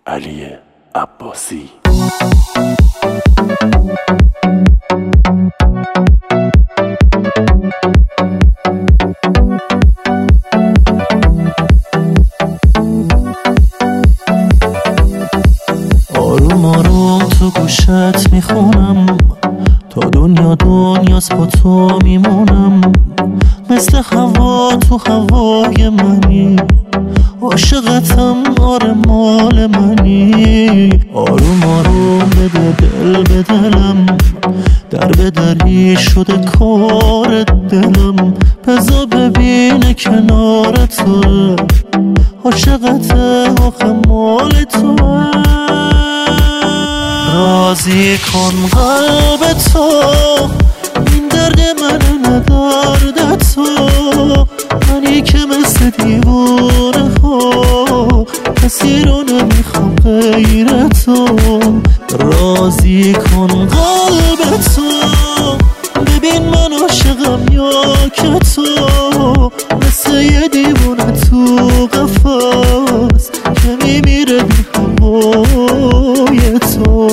علی عباسی. آروم آروم تو گوشت میخونم، تا دنیاست با تو میمونم. مثل هوا تو هوای منی، عاشقتم آره مال منی. آروم آروم بده دل به دلم، در به دری شده کار دلم. بذار ببینه کنار تو، عاشقته آخه مال تو. راضی کن قلب تو، این درد من نه درد تو. منی که مثل دیوانه ها کسی رو نمیخوام غیر تو. راضی کن قلب تو، ببین من عاشقم یا که تو. مثل یه دیوانه تو قفس که میمیره بی هوای تو.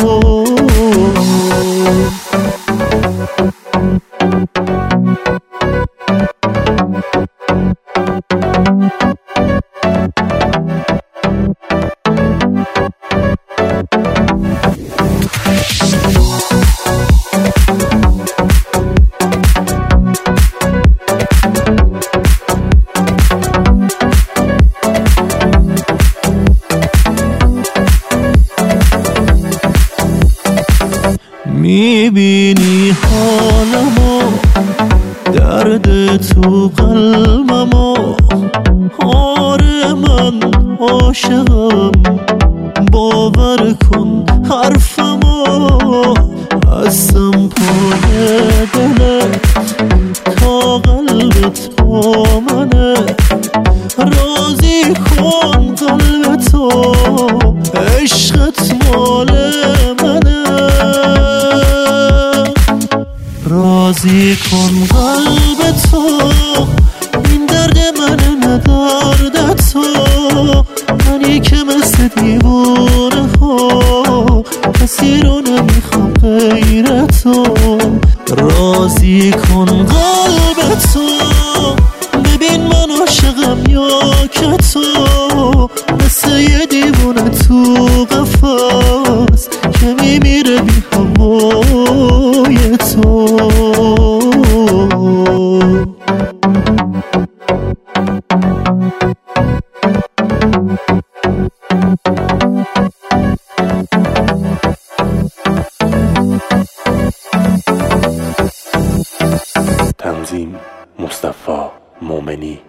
میبینی حالمو، درد تو قلبمو. آره من عاشقم، باور کن حرفمو. هستم پای دلت تا قلبت با منه. راضی کن قلب تو، عشقت مال منه. راضی کن قلب تو، این درد من نه درد تو. منی که مثل دیوانه ها کسی رو نمیخوام غیر تو. راضی کن قلب تو، ببین من عاشقم یا که تو. مثل یه دیوانه تو قفس که میمیره بی هوای تو. تنظیم مصطفی مومنی.